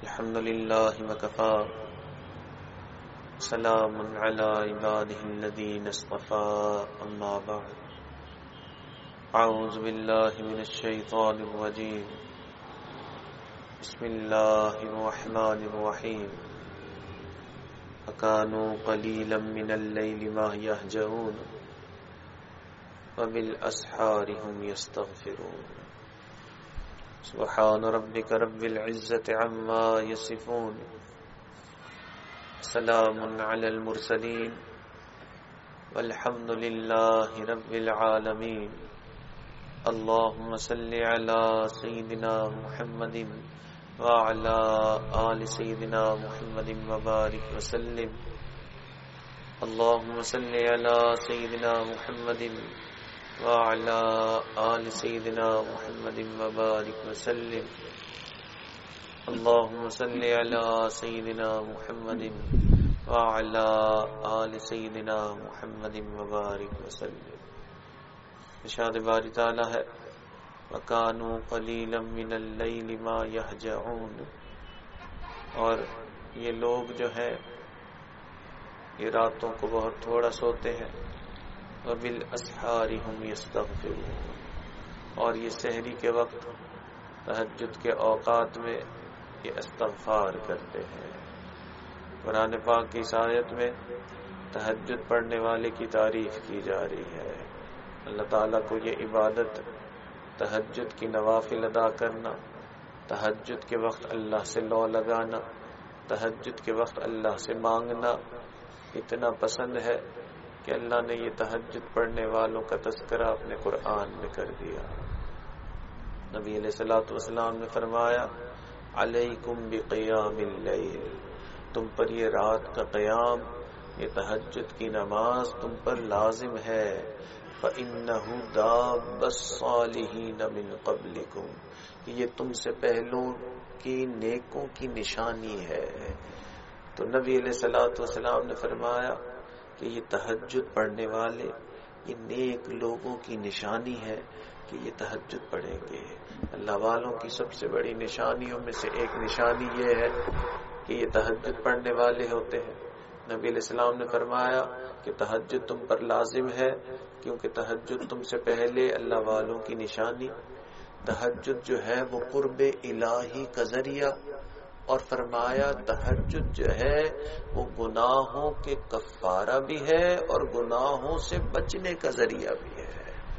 الحمد لله وكفى سلام على عباده الذين اصطفى أما بعد أعوذ بالله من الشيطان الرجيم بسم الله الرحمن الرحيم فكانوا قليلا من الليل ما يهجعون وبالأسحار هم يستغفرون سبحان ربك رب العزة عما يصفون سلام على المرسلين والحمد لله رب العالمين اللهم صل على سيدنا محمد وعلى آل سيدنا محمد وبارك وسلم اللهم صل على سيدنا محمد وعلى آل سيدنا محمد وبارك وسلم اللهم صل على سيدنا محمد وعلى آل سيدنا محمد وبارك وسلم. ارشاد باری تعالی ہے وَكَانُوا قَلِيلًا مِّنَ اللَّيْلِ مَا يَهْجَعُونَ، اور یہ لوگ جو ہے یہ راتوں کو بہت تھوڑا سوتے ہیں. وَبِالْأَسْحَارِ هُمْ يَسْتَغْفِرُونَ، اور یہ سحری کے وقت تہجد کے اوقات میں یہ استغفار کرتے ہیں. قرآن پاک کی اس آیت میں تہجد پڑھنے والے کی تعریف کی جا رہی ہے. اللہ تعالیٰ کو یہ عبادت تہجد کی نوافل ادا کرنا، تہجد کے وقت اللہ سے لو لگانا، تہجد کے وقت اللہ سے مانگنا اتنا پسند ہے کہ اللہ نے یہ تہجد پڑھنے والوں کا تذکرہ اپنے قرآن میں کر دیا. نبی علیہ الصلوۃ والسلام نے فرمایا علیکم بقیام اللیل، تم پر یہ رات کا قیام، یہ تہجد کی نماز تم پر لازم ہے. فإنہ داب الصالحین من قبلکم، یہ تم سے پہلوں کی نیکوں کی نشانی ہے. تو نبی علیہ الصلوۃ والسلام نے فرمایا کہ یہ تہجد پڑھنے والے یہ نیک لوگوں کی نشانی ہے کہ یہ تہجد پڑھیں گے. اللہ والوں کی سب سے بڑی نشانیوں میں سے ایک نشانی یہ ہے کہ یہ تہجد پڑھنے والے ہوتے ہیں. نبی علیہ السلام نے فرمایا کہ تہجد تم پر لازم ہے کیونکہ تہجد تم سے پہلے اللہ والوں کی نشانی. تہجد جو ہے وہ قرب الہی کا ذریعہ، اور فرمایا تہجد جو ہے وہ گناہوں کے کفارہ بھی ہے اور گناہوں سے بچنے کا ذریعہ بھی ہے.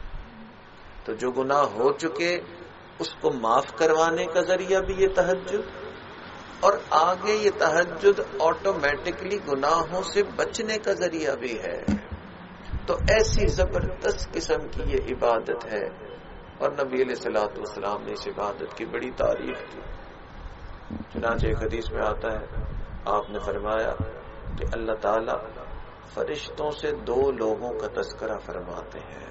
تو جو گناہ ہو چکے اس کو معاف کروانے کا ذریعہ بھی یہ تہجد، اور آگے یہ تہجد آٹومیٹکلی گناہوں سے بچنے کا ذریعہ بھی ہے. تو ایسی زبردست قسم کی یہ عبادت ہے، اور نبی علیہ الصلوۃ والسلام نے اس عبادت کی بڑی تعریف کی. چنانچہ ایک حدیث میں آتا ہے آپ نے فرمایا کہ اللہ تعالی فرشتوں سے دو لوگوں کا تذکرہ فرماتے ہیں،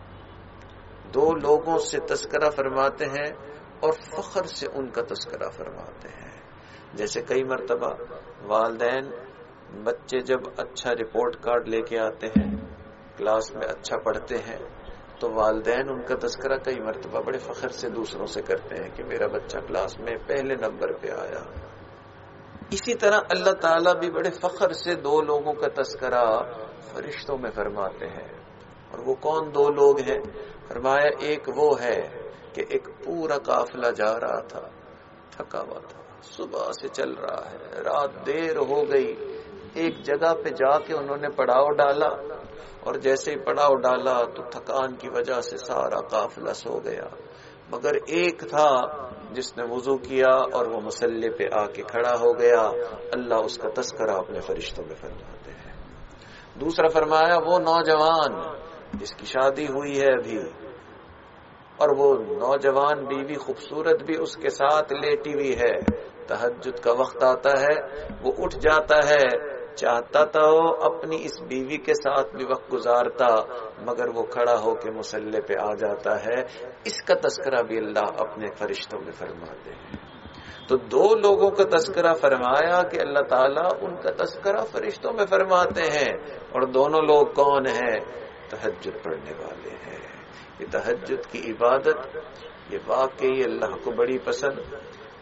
دو لوگوں سے تذکرہ فرماتے ہیں اور فخر سے ان کا تذکرہ فرماتے ہیں. جیسے کئی مرتبہ والدین بچے جب اچھا رپورٹ کارڈ لے کے آتے ہیں، کلاس میں اچھا پڑھتے ہیں، تو والدین ان کا تذکرہ کئی مرتبہ بڑے فخر سے دوسروں سے کرتے ہیں کہ میرا بچہ کلاس میں پہلے نمبر پہ آیا. اسی طرح اللہ تعالیٰ بھی بڑے فخر سے دو لوگوں کا تذکرہ فرشتوں میں فرماتے ہیں. اور وہ کون دو لوگ ہیں؟ فرمایا ایک وہ ہے کہ ایک پورا قافلہ جا رہا تھا، تھکا ہوا تھا، صبح سے چل رہا ہے، رات دیر ہو گئی، ایک جگہ پہ جا کے انہوں نے پڑاؤ ڈالا، اور جیسے ہی پڑاؤ ڈالا تو تھکان کی وجہ سے سارا قافلہ سو گیا، مگر ایک تھا جس نے وضو کیا اور وہ مصلی پہ آ کے کھڑا ہو گیا. اللہ اس کا تذکرہ اپنے فرشتوں میں فرماتے ہیں. دوسرا فرمایا وہ نوجوان جس کی شادی ہوئی ہے ابھی، اور وہ نوجوان بیوی خوبصورت بھی اس کے ساتھ لیٹی ہوئی ہے، تہجد کا وقت آتا ہے وہ اٹھ جاتا ہے، چاہتا تھا وہ اپنی اس بیوی کے ساتھ بھی وقت گزارتا، مگر وہ کھڑا ہو کے مصلی پہ آ جاتا ہے. اس کا تذکرہ بھی اللہ اپنے فرشتوں میں فرماتے ہیں. تو دو لوگوں کا تذکرہ فرمایا کہ اللہ تعالیٰ ان کا تذکرہ فرشتوں میں فرماتے ہیں، اور دونوں لوگ کون ہیں؟ تہجد پڑھنے والے ہیں. یہ تہجد کی عبادت یہ واقعی اللہ کو بڑی پسند.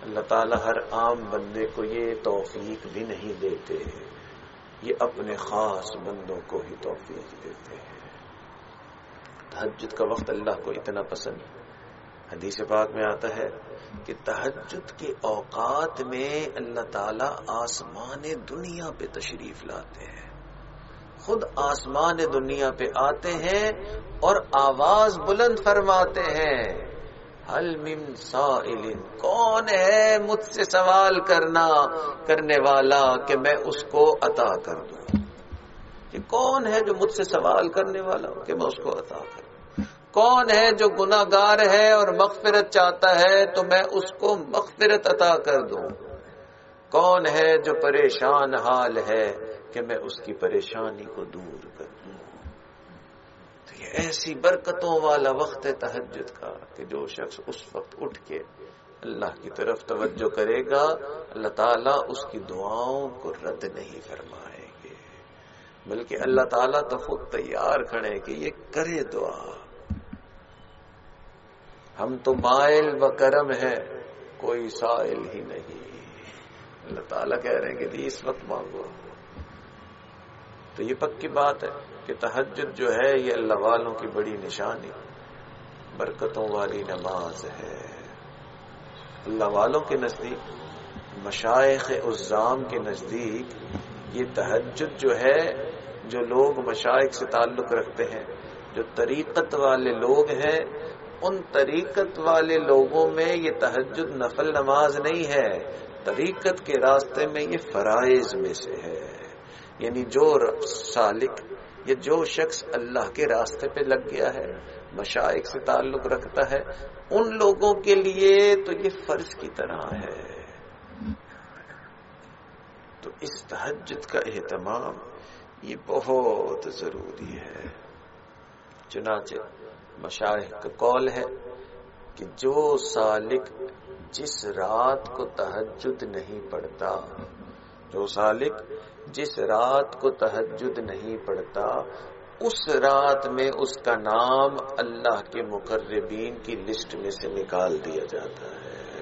اللہ تعالیٰ ہر عام بندے کو یہ توفیق بھی نہیں دیتے، یہ اپنے خاص بندوں کو ہی توفیق دیتے ہیں۔ تہجد کا وقت اللہ کو اتنا پسند ہے، حدیث پاک میں آتا ہے کہ تہجد کے اوقات میں اللہ تعالیٰ آسمان دنیا پہ تشریف لاتے ہیں، خود آسمان دنیا پہ آتے ہیں اور آواز بلند فرماتے ہیں، حل من سائل، کون ہے مجھ سے سوال کرنے والا کہ میں اس کو عطا کر دوں؟ کہ کون ہے جو مجھ سے سوال کرنے والا ہو کہ میں اس کو عطا کر دوں؟ کون ہے جو گناہگار ہے اور مغفرت چاہتا ہے تو میں اس کو مغفرت عطا کر دوں؟ کون ہے جو پریشان حال ہے کہ میں اس کی پریشانی کو دور کر دوں؟ تو یہ ایسی برکتوں والا وقت ہے تہجد کا کہ جو شخص اس وقت اٹھ کے اللہ کی طرف توجہ کرے گا، اللہ تعالیٰ اس کی دعاؤں کو رد نہیں فرمائیں گے، بلکہ اللہ تعالیٰ تو خود تیار کھڑے کہ یہ کرے دعا۔ ہم تو مائل و کرم ہے، کوئی سائل ہی نہیں۔ اللہ تعالیٰ کہہ رہے ہیں کہ جی اس وقت مانگو۔ تو یہ پکی بات ہے کہ تہجد جو ہے یہ اللہ والوں کی بڑی نشانی، برکتوں والی نماز ہے۔ اللہ والوں کے نزدیک، مشائخ عظام کے نزدیک، یہ تہجد جو ہے، جو لوگ مشائخ سے تعلق رکھتے ہیں، جو طریقت والے لوگ ہیں، ان طریقت والے لوگوں میں یہ تہجد نفل نماز نہیں ہے، طریقت کے راستے میں یہ فرائض میں سے ہے۔ یعنی جو سالک یا جو شخص اللہ کے راستے پہ لگ گیا ہے، مشائخ سے تعلق رکھتا ہے، ان لوگوں کے لیے تو یہ فرض کی طرح ہے۔ تو اس تہجد کا اہتمام یہ بہت ضروری ہے۔ چنانچہ مشائخ کا قول ہے کہ جو سالک جس رات کو تہجد نہیں پڑھتا، جو سالک جس رات کو تہجد نہیں پڑھتا، اس رات میں اس کا نام اللہ کے مقربین کی لسٹ میں سے نکال دیا جاتا ہے۔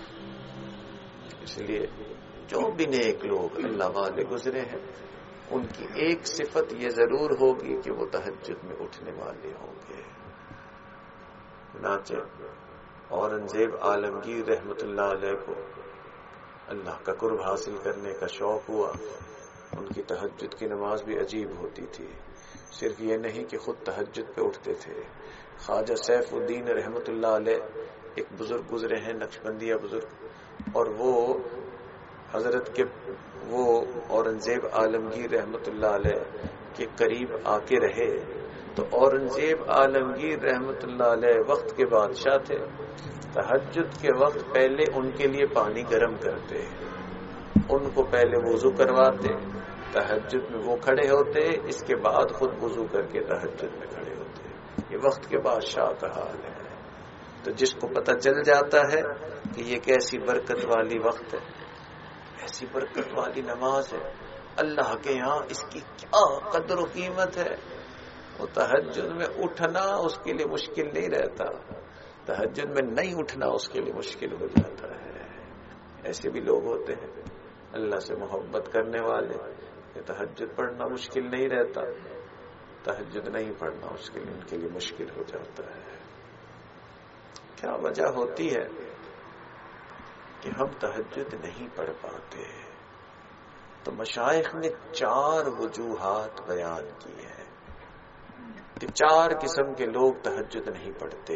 اس لیے جو بھی نیک لوگ اللہ والے گزرے ہیں، ان کی ایک صفت یہ ضرور ہوگی کہ وہ تہجد میں اٹھنے والے ہوں گے۔ چنانچہ اورنگزیب عالمگیر رحمت اللہ علیہ کو اللہ کا قرب حاصل کرنے کا شوق ہوا۔ ان کی تہجد کی نماز بھی عجیب ہوتی تھی، صرف یہ نہیں کہ خود تہجد پہ اٹھتے تھے۔ خواجہ سیف الدین رحمت اللہ علیہ ایک بزرگ گزرے ہیں، نقشبندیہ بزرگ، اور وہ حضرت کے وہ اورنگزیب عالمگیر رحمت اللہ علیہ کے قریب آ کے رہے۔ تو اورنگزیب عالمگیر رحمت اللہ علیہ وقت کے بادشاہ تھے، تہجد کے وقت پہلے ان کے لیے پانی گرم کرتے، ان کو پہلے وضو کرواتے، تہجد میں وہ کھڑے ہوتے، اس کے بعد خود وضو کر کے تہجد میں کھڑے ہوتے۔ یہ وقت کے بادشاہ کا حال ہے۔ تو جس کو پتہ چل جاتا ہے کہ یہ کیسی برکت والی وقت ہے، ایسی برکت والی نماز ہے، اللہ کے یہاں اس کی کیا قدر و قیمت ہے، وہ تہجد میں اٹھنا اس کے لیے مشکل نہیں رہتا، تہجد میں نہیں اٹھنا اس کے لیے مشکل ہو جاتا ہے۔ ایسے بھی لوگ ہوتے ہیں اللہ سے محبت کرنے والے، کہ تہجد پڑھنا مشکل نہیں رہتا، تہجد نہیں پڑھنا اس کے لیے ان کے لیے مشکل ہو جاتا ہے۔ کیا وجہ ہوتی ہے کہ ہم تہجد نہیں پڑھ پاتے؟ تو مشائخ نے 4 وجوہات بیان کی ہیں کہ 4 قسم کے لوگ تہجد نہیں پڑھتے۔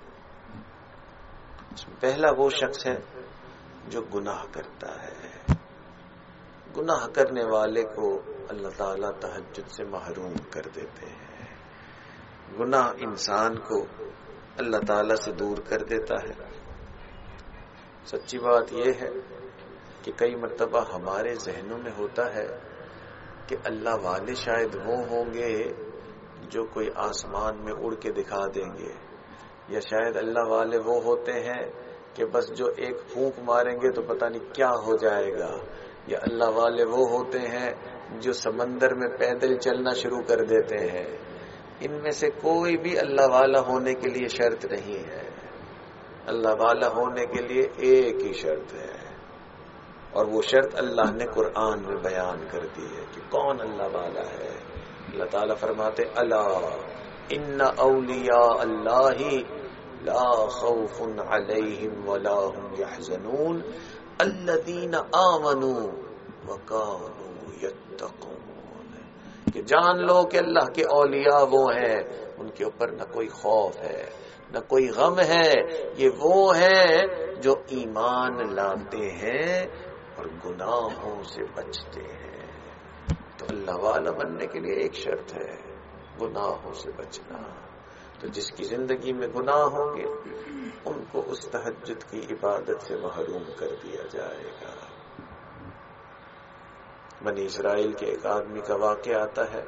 پہلا وہ شخص ہے جو گناہ کرتا ہے۔ گناہ کرنے والے کو اللہ تعالیٰ تہجد سے محروم کر دیتے ہیں۔ گناہ انسان کو اللہ تعالیٰ سے دور کر دیتا ہے۔ سچی بات یہ ہے کہ کئی مرتبہ ہمارے ذہنوں میں ہوتا ہے کہ اللہ والے شاید وہ ہوں گے جو کوئی آسمان میں اڑ کے دکھا دیں گے، یا شاید اللہ والے وہ ہوتے ہیں کہ بس جو ایک پھونک ماریں گے تو پتہ نہیں کیا ہو جائے گا، یا اللہ والے وہ ہوتے ہیں جو سمندر میں پیدل چلنا شروع کر دیتے ہیں۔ ان میں سے کوئی بھی اللہ والا ہونے کے لیے شرط نہیں ہے۔ اللہ والا ہونے کے لیے ایک ہی شرط ہے، اور وہ شرط اللہ نے قرآن میں بیان کر دی ہے کہ کون اللہ والا ہے۔ اللہ تعالیٰ فرماتے الا ان اولیاء اللہ لا خوف علیہم ولا هم يحزنون الذین آمنوا وکانوا یتقون، کہ جان لو کہ اللہ کے اولیاء وہ ہیں ان کے اوپر نہ کوئی خوف ہے نہ کوئی غم ہے، یہ وہ ہیں جو ایمان لاتے ہیں اور گناہوں سے بچتے ہیں۔ تو اللہ والا بننے کے لیے ایک شرط ہے، گناہوں سے بچنا۔ تو جس کی زندگی میں گناہ ہوں گے ان کو اس تہجد کی عبادت سے محروم کر دیا جائے گا۔ بنی اسرائیل کے ایک آدمی کا واقعہ آتا ہے،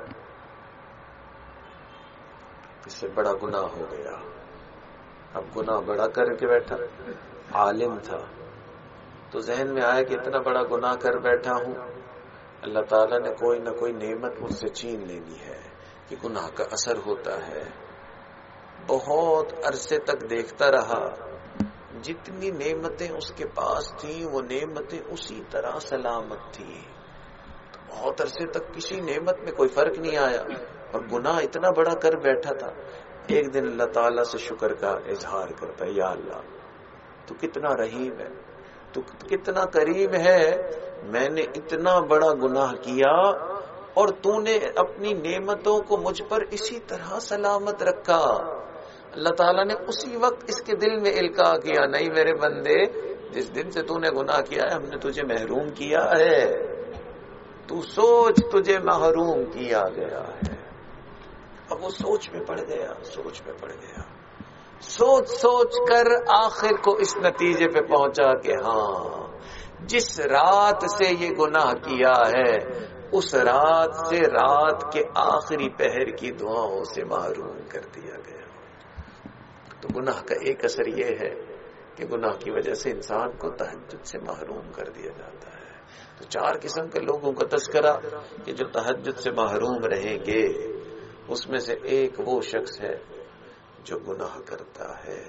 اس سے بڑا گناہ ہو گیا، اب گناہ بڑا کر کے بیٹھا، عالم تھا، تو ذہن میں آیا کہ اتنا بڑا گناہ کر بیٹھا ہوں، اللہ تعالیٰ نے کوئی نہ کوئی نعمت مجھ سے چھین لینی ہے کہ گناہ کا اثر ہوتا ہے۔ بہت عرصے تک دیکھتا رہا، جتنی نعمتیں اس کے پاس تھیں وہ نعمتیں اسی طرح سلامت تھیں، تو بہت عرصے تک کسی نعمت میں کوئی فرق نہیں آیا، اور گناہ اتنا بڑا کر بیٹھا تھا۔ ایک دن اللہ تعالیٰ سے شکر کا اظہار کرتا ہے، یا اللہ تو کتنا رحیم ہے، تو کتنا کریم ہے، میں نے اتنا بڑا گناہ کیا اور تو نے اپنی نعمتوں کو مجھ پر اسی طرح سلامت رکھا۔ اللہ تعالیٰ نے اسی وقت اس کے دل میں القاء کیا، نہیں میرے بندے، جس دن سے تو نے گناہ کیا ہے ہم نے تجھے محروم کیا ہے، تو سوچ تجھے محروم کیا گیا ہے۔ اب وہ سوچ میں پڑ گیا، سوچ کر آخر کو اس نتیجے پہ پہنچا کہ ہاں، جس رات سے یہ گناہ کیا ہے اس رات سے رات کے آخری پہر کی دعاؤں سے محروم کر دیا گیا۔ تو گناہ کا ایک اثر یہ ہے کہ گناہ کی وجہ سے انسان کو تہجد سے محروم کر دیا جاتا ہے۔ تو 4 قسم کے لوگوں کا تذکرہ کہ جو تہجد سے محروم رہیں گے، اس میں سے ایک وہ شخص ہے جو گناہ کرتا ہے۔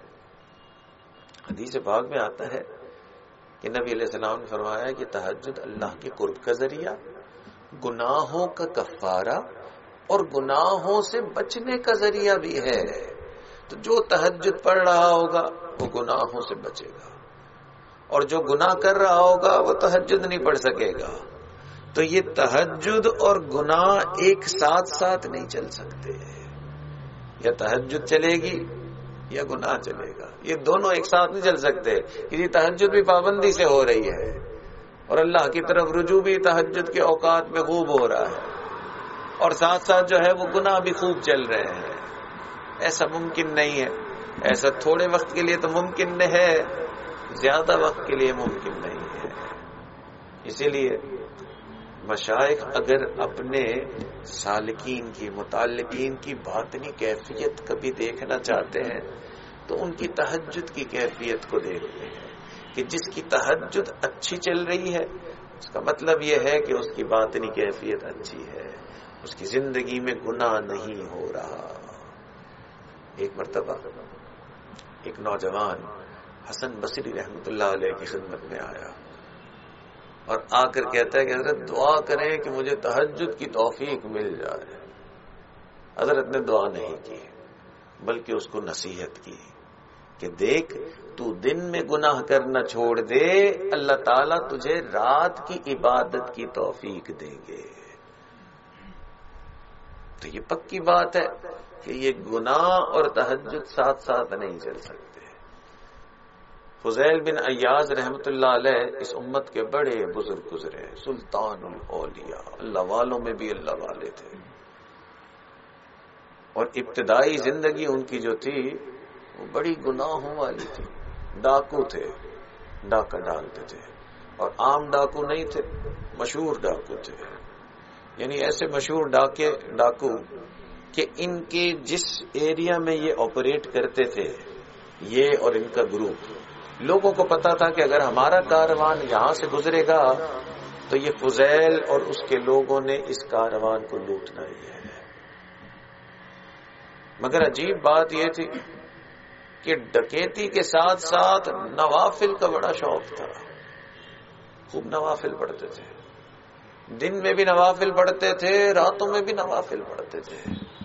حدیث پاک میں آتا ہے کہ نبی علیہ السلام نے فرمایا کہ تہجد اللہ کے قرب کا ذریعہ، گناہوں کا کفارہ اور گناہوں سے بچنے کا ذریعہ بھی ہے۔ تو جو تہجد پڑھ رہا ہوگا وہ گناہوں سے بچے گا، اور جو گناہ کر رہا ہوگا وہ تہجد نہیں پڑھ سکے گا۔ تو یہ تہجد اور گناہ ایک ساتھ ساتھ نہیں چل سکتے، یا تہجد چلے گی یا گناہ چلے گا، یہ دونوں ایک ساتھ نہیں چل سکتے۔ کسی تہجد بھی پابندی سے ہو رہی ہے اور اللہ کی طرف رجوع بھی تہجد کے اوقات میں خوب ہو رہا ہے، اور ساتھ ساتھ جو ہے وہ گناہ بھی خوب چل رہے ہیں۔ ایسا ممکن نہیں ہے، ایسا تھوڑے وقت کے لیے تو ممکن ہے، زیادہ وقت کے لیے ممکن نہیں ہے۔ اسی لیے مشائخ اگر اپنے سالکین کی، متعلقین کی باطنی کیفیت کبھی دیکھنا چاہتے ہیں تو ان کی تہجد کی کیفیت کو دیکھتے ہیں کہ جس کی تہجد اچھی چل رہی ہے اس کا مطلب یہ ہے کہ اس کی باطنی کیفیت اچھی ہے، اس کی زندگی میں گناہ نہیں ہو رہا۔ ایک مرتبہ ایک نوجوان حسن بصری رحمۃ اللہ علیہ کی خدمت میں آیا اور آ کر کہتا ہے کہ حضرت دعا کریں کہ مجھے تہجد کی توفیق مل جائے۔ حضرت نے دعا نہیں کی بلکہ اس کو نصیحت کی کہ دیکھ تو دن میں گناہ کرنا چھوڑ دے، اللہ تعالیٰ تجھے رات کی عبادت کی توفیق دیں گے۔ تو یہ پکی بات ہے کہ یہ گناہ اور تہجد ساتھ ساتھ نہیں چل سکتے۔ فضیل بن ایاز رحمت اللہ علیہ اس امت کے بڑے بزرگ گزرے، سلطان الاولیاء، اللہ والوں میں بھی اللہ والے تھے، اور ابتدائی زندگی ان کی جو تھی وہ بڑی گناہوں والی تھی۔ ڈاکو تھے، ڈاکہ ڈالتے تھے، اور عام ڈاکو نہیں تھے، مشہور ڈاکو تھے، یعنی ایسے مشہور ڈاکو کہ ان کے جس ایریا میں یہ آپریٹ کرتے تھے، یہ اور ان کا گروپ، لوگوں کو پتا تھا کہ اگر ہمارا کاروان یہاں سے گزرے گا تو یہ فضیل اور اس کے لوگوں نے اس کاروان کو لوٹنا ہی ہے۔ مگر عجیب بات یہ تھی کہ ڈکیتی کے ساتھ ساتھ نوافل کا بڑا شوق تھا. خوب نوافل پڑھتے تھے، دن میں بھی نوافل پڑھتے تھے، راتوں میں بھی نوافل پڑھتے تھے،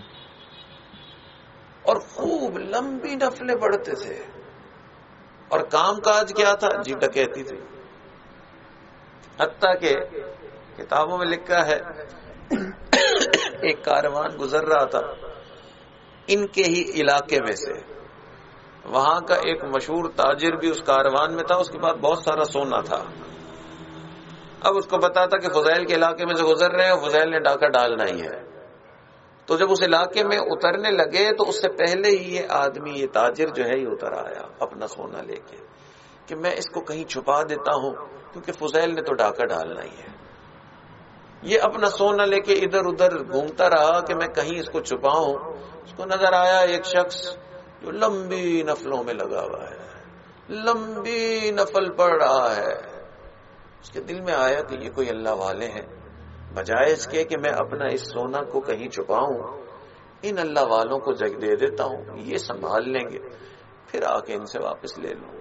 اور خوب لمبی نفلیں پڑھتے تھے. اور کام کاج کیا تھا؟ جی ڈکیتی تھی. حتیٰ کہ کتابوں میں لکھا ہے ایک کاروان گزر رہا تھا ان کے ہی علاقے میں سے. وہاں کا ایک مشہور تاجر بھی اس کاروان میں تھا، اس کے پاس بہت سارا سونا تھا. اب اس کو پتا تھا کہ فضیل کے علاقے میں سے گزر رہے ہیں، فضیل نے ڈاکہ ڈالنا ہی ہے. تو جب اس علاقے میں اترنے لگے تو اس سے پہلے ہی یہ آدمی، یہ تاجر جو ہے، یہ اتر آیا اپنا سونا لے کے کہ میں اس کو کہیں چھپا دیتا ہوں کیونکہ فضیل نے تو ڈاکہ ڈالنا ہی ہے. یہ اپنا سونا لے کے ادھر ادھر گھومتا رہا کہ میں کہیں اس کو چھپاؤں. اس کو نظر آیا ایک شخص جو لمبی نفلوں میں لگا ہوا ہے، لمبی نفل پڑھ رہا ہے. اس کے دل میں آیا کہ یہ کوئی اللہ والے ہیں، بجائے اس کے کہ میں اپنا اس سونا کو کہیں چھپاؤں، ان اللہ والوں کو جگ دے دیتا ہوں، یہ سنبھال لیں گے، پھر آ کے ان سے واپس لے لوں.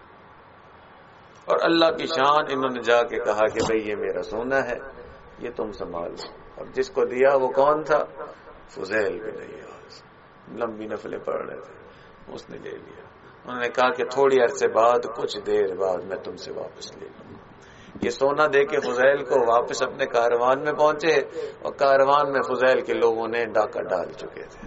اور اللہ کی شان، انہوں نے جا کے کہا کہ بھئی یہ میرا سونا ہے، یہ تم سنبھال لو. اور جس کو دیا وہ کون تھا؟ فضیل بن عیاض. لمبی نفلیں پڑھ رہے تھے، اس نے لے لیا. انہوں نے کہا کہ تھوڑی عرصے بعد، کچھ دیر بعد میں تم سے واپس لے لوں. یہ سونا دے کے فضیل کو واپس اپنے کاروان میں پہنچے، اور کاروان میں فضیل کے لوگوں نے ڈاکہ ڈال چکے تھے.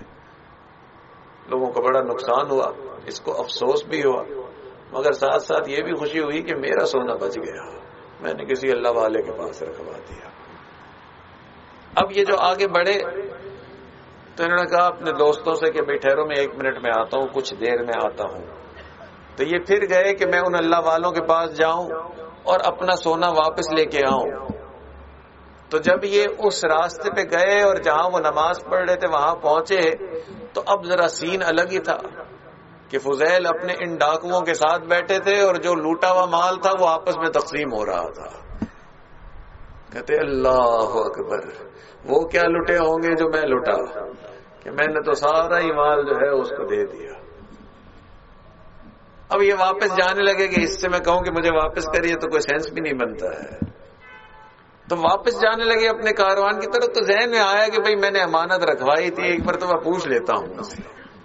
لوگوں کو بڑا نقصان ہوا، اس کو افسوس بھی ہوا، مگر ساتھ ساتھ یہ بھی خوشی ہوئی کہ میرا سونا بچ گیا، میں نے کسی اللہ والے کے پاس رکھوا دیا. اب یہ جو آگے بڑھے تو انہوں نے کہا اپنے دوستوں سے کہ بھئی ٹھہرو، میں 1 منٹ میں آتا ہوں، کچھ دیر میں آتا ہوں. تو یہ پھر گئے کہ میں ان اللہ والوں کے پاس جاؤں اور اپنا سونا واپس لے کے آؤں. تو جب یہ اس راستے پہ گئے اور جہاں وہ نماز پڑھ رہے تھے وہاں پہنچے تو اب ذرا سین الگ ہی تھا کہ فضیل اپنے ان ڈاکوؤں کے ساتھ بیٹھے تھے اور جو لوٹا ہوا مال تھا وہ آپس میں تقسیم ہو رہا تھا. کہتے اللہ اکبر، وہ کیا لٹے ہوں گے جو میں لٹا، کہ میں نے تو سارا ہی مال جو ہے اس کو دے دیا. اب یہ واپس جانے لگے کہ اس سے میں کہوں کہ مجھے واپس کریے تو کوئی سینس بھی نہیں بنتا ہے. تو واپس جانے لگے اپنے کاروان کی طرف. تو ذہن میں آیا کہ بھئی میں نے امانت رکھوائی تھی، ایک مرتبہ پوچھ لیتا ہوں اسے.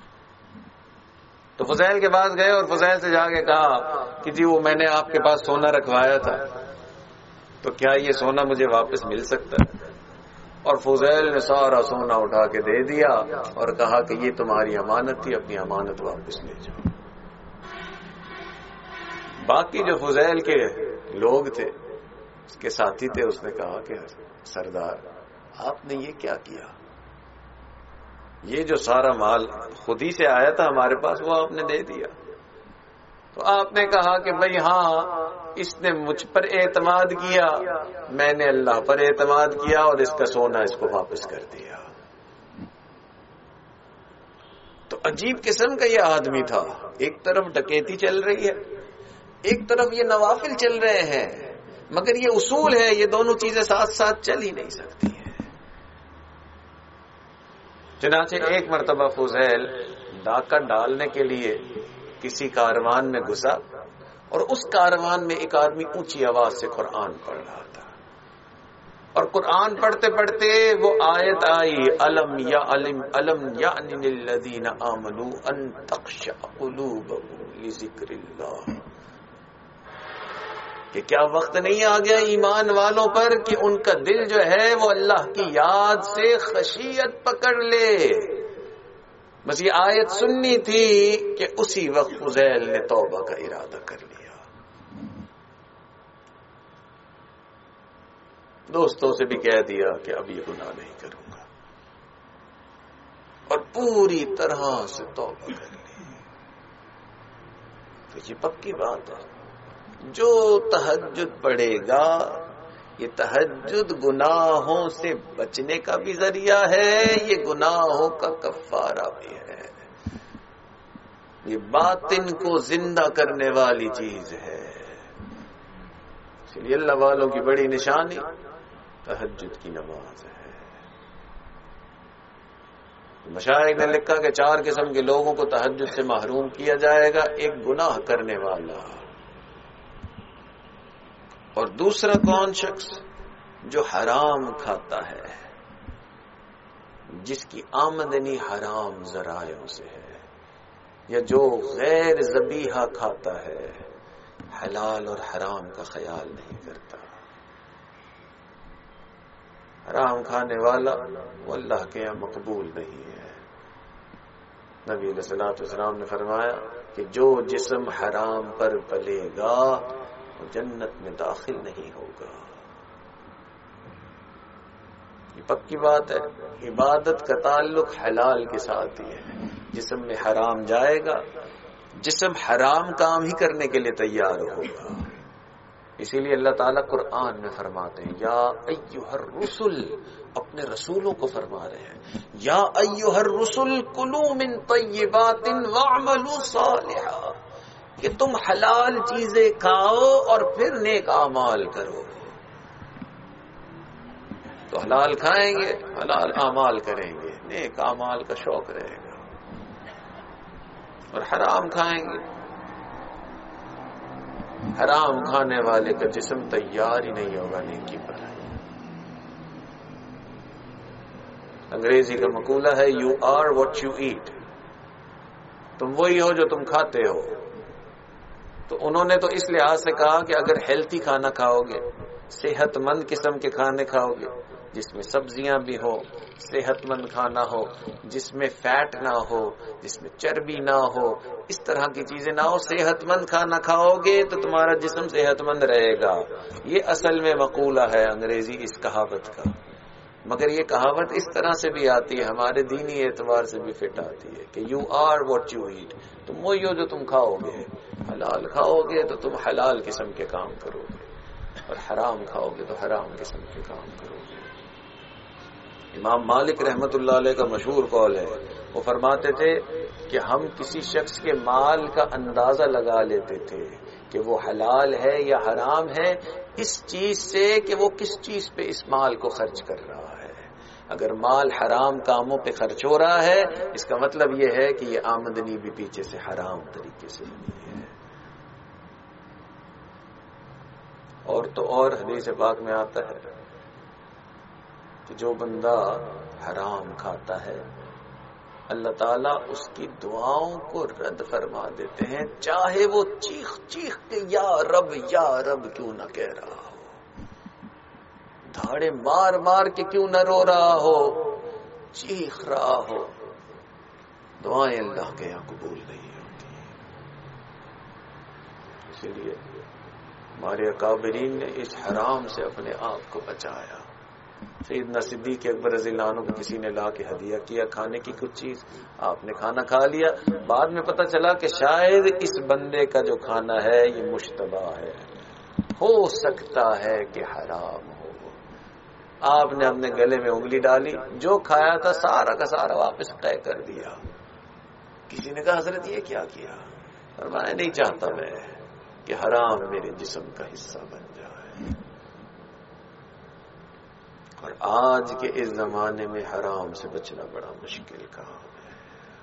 تو فضیل کے پاس گئے اور فضیل سے جا کے کہا کہ جی وہ میں نے آپ کے پاس سونا رکھوایا تھا، تو کیا یہ سونا مجھے واپس مل سکتا ہے؟ اور فضیل نے سارا سونا اٹھا کے دے دیا اور کہا کہ یہ تمہاری امانت تھی، اپنی امانت واپس لے جاؤ. باقی جو فضیل کے لوگ تھے، اس کے ساتھی تھے، اس نے کہا کہ سردار آپ نے یہ کیا کیا؟ یہ جو سارا مال خود ہی سے آیا تھا ہمارے پاس وہ آپ نے دے دیا. تو آپ نے کہا کہ بھئی ہاں، اس نے مجھ پر اعتماد کیا، میں نے اللہ پر اعتماد کیا اور اس کا سونا اس کو واپس کر دیا. تو عجیب قسم کا یہ آدمی تھا. ایک طرف ڈکیتی چل رہی ہے، ایک طرف یہ نوافل چل رہے ہیں، مگر یہ اصول ہے، یہ دونوں چیزیں ساتھ ساتھ چل ہی نہیں سکتی ہیں. چنانچہ ایک مرتبہ فضیل ڈاکہ ڈالنے کے لیے کسی کاروان میں گھسا اور اس کاروان میں ایک آدمی اونچی آواز سے قرآن پڑھ رہا تھا. اور قرآن پڑھتے پڑھتے وہ آیت آئی، الم یعن للذین آمنوا ان تخشع قلوبهم لذکر اللہ، کہ کیا وقت نہیں آ گیا ایمان والوں پر کہ ان کا دل جو ہے وہ اللہ کی یاد سے خشیت پکڑ لے. بس یہ آیت سننی تھی کہ اسی وقت فضیل نے توبہ کا ارادہ کر لیا. دوستوں سے بھی کہہ دیا کہ اب یہ گناہ نہیں کروں گا، اور پوری طرح سے توبہ کر لی. تو یہ پکی بات ہے، جو تہجد پڑھے گا، یہ تہجد گناہوں سے بچنے کا بھی ذریعہ ہے، یہ گناہوں کا کفارہ بھی ہے، یہ باطن کو زندہ کرنے والی چیز ہے. اس لیے اللہ والوں کی بڑی نشانی تہجد کی نماز ہے. مشائخ نے لکھا کہ 4 قسم کے لوگوں کو تہجد سے محروم کیا جائے گا. ایک گناہ کرنے والا، اور دوسرا کون شخص جو حرام کھاتا ہے، جس کی آمدنی حرام ذرائع سے ہے، یا جو غیر ذبیحہ کھاتا ہے، حلال اور حرام کا خیال نہیں کرتا. حرام کھانے والا وہ اللہ کے یہاں مقبول نہیں ہے. نبی علیہ الصلوۃ والسلام نے فرمایا کہ جو جسم حرام پر پلے گا وہ جنت میں داخل نہیں ہوگا. یہ پکی بات ہے. عبادت کا تعلق حلال کے ساتھ ہی ہے. جسم میں حرام جائے گا، جسم حرام کام ہی کرنے کے لیے تیار ہوگا. اسی لیے اللہ تعالیٰ قرآن میں فرماتے ہیں یا ایھا الرسل، اپنے رسولوں کو فرما رہے ہیں یا ایھا الرسل کلوا من طیبات واعملوا صالحا، کہ تم حلال چیزیں کھاؤ اور پھر نیک اعمال کرو. تو حلال کھائیں گے، حلال اعمال کریں گے، نیک اعمال کا شوق رہے گا. اور حرام کھائیں گے، حرام کھانے والے کا جسم تیار ہی نہیں ہوگا نیکی پر. انگریزی کا مقولہ ہے you are what you eat, تم وہی ہو جو تم کھاتے ہو. تو انہوں نے تو اس لحاظ سے کہا کہ اگر ہیلتھی کھانا کھاؤ گے، صحت مند قسم کے کھانے کھاؤ گے، جس میں سبزیاں بھی ہو، صحت مند کھانا ہو، جس میں فیٹ نہ ہو، جس میں چربی نہ ہو، اس طرح کی چیزیں نہ ہو، صحت مند کھانا کھاؤ گے تو تمہارا جسم صحت مند رہے گا. یہ اصل میں مقولہ ہے انگریزی اس کہاوت کا. مگر یہ کہاوت اس طرح سے بھی آتی ہے، ہمارے دینی اعتبار سے بھی فٹ آتی ہے کہ you are what you eat, تم وہی ہو جو تم کھاؤ گے. حلال کھاؤ گے تو تم حلال قسم کے کام کرو گے، اور حرام کھاؤ گے تو حرام قسم کے کام کرو گے. امام مالک رحمت اللہ علیہ کا مشہور قول ہے، وہ فرماتے تھے کہ ہم کسی شخص کے مال کا اندازہ لگا لیتے تھے کہ وہ حلال ہے یا حرام ہے اس چیز سے کہ وہ کس چیز پہ اس مال کو خرچ کر رہا ہے. اگر مال حرام کاموں پہ خرچ ہو رہا ہے اس کا مطلب یہ ہے کہ یہ آمدنی بھی پیچھے سے حرام طریقے سے بنی ہے. اور تو اور حدیث پاک میں آتا ہے کہ جو بندہ حرام کھاتا ہے اللہ تعالیٰ اس کی دعاؤں کو رد فرما دیتے ہیں، چاہے وہ چیخ چیخ کے یا رب کیوں نہ کہہ رہا ہو، دھاڑے مار مار کے کیوں نہ رو رہا ہو، چیخ رہا ہو، دعائیں اللہ کے یہاں قبول نہیں ہوتی. اسی لیے ہمارے اکابرین نے اس حرام سے اپنے آپ کو بچایا. سیدنا صدیق اکبر رضی اللہ عنہ کو کسی نے لا کے ہدیہ کیا کھانے کی کچھ چیز، آپ نے کھانا کھا لیا، بعد میں پتہ چلا کہ شاید اس بندے کا جو کھانا ہے یہ مشتبہ ہے، ہو سکتا ہے کہ حرام ہو. آپ نے اپنے گلے میں انگلی ڈالی، جو کھایا تھا سارا کا سارا واپس طے کر دیا. کسی نے کہا حضرت یہ کیا کیا؟ فرمایا نہیں چاہتا میں کہ حرام میرے جسم کا حصہ بن جائے. اور آج کے اس زمانے میں حرام سے بچنا بڑا مشکل کام ہے.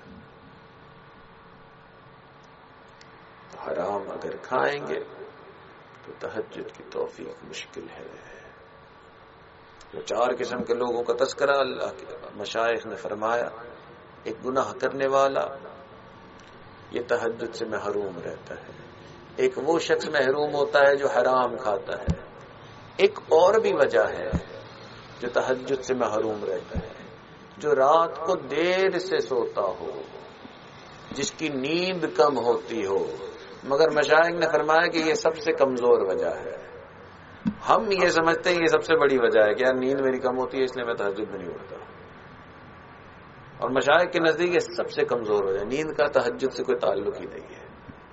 تو حرام اگر کھائیں گے تو تہجد کی توفیق مشکل ہے. جو 4 قسم کے لوگوں کا تذکرہ اللہ کے مشائخ نے فرمایا، ایک گناہ کرنے والا یہ تہجد سے محروم رہتا ہے. ایک وہ شخص محروم ہوتا ہے جو حرام کھاتا ہے. ایک اور بھی وجہ ہے جو تہجد سے محروم رہتا ہے، جو رات کو دیر سے سوتا ہو، جس کی نیند کم ہوتی ہو. مگر مشائخ نے فرمایا کہ یہ سب سے کمزور وجہ ہے. ہم یہ سمجھتے ہیں یہ سب سے بڑی وجہ ہے کہ یار نیند میری کم ہوتی ہے اس لیے میں تہجد میں نہیں اٹھتا، اور مشائخ کے نزدیک یہ سب سے کمزور وجہ ہے. نیند کا تہجد سے کوئی تعلق ہی نہیں ہے.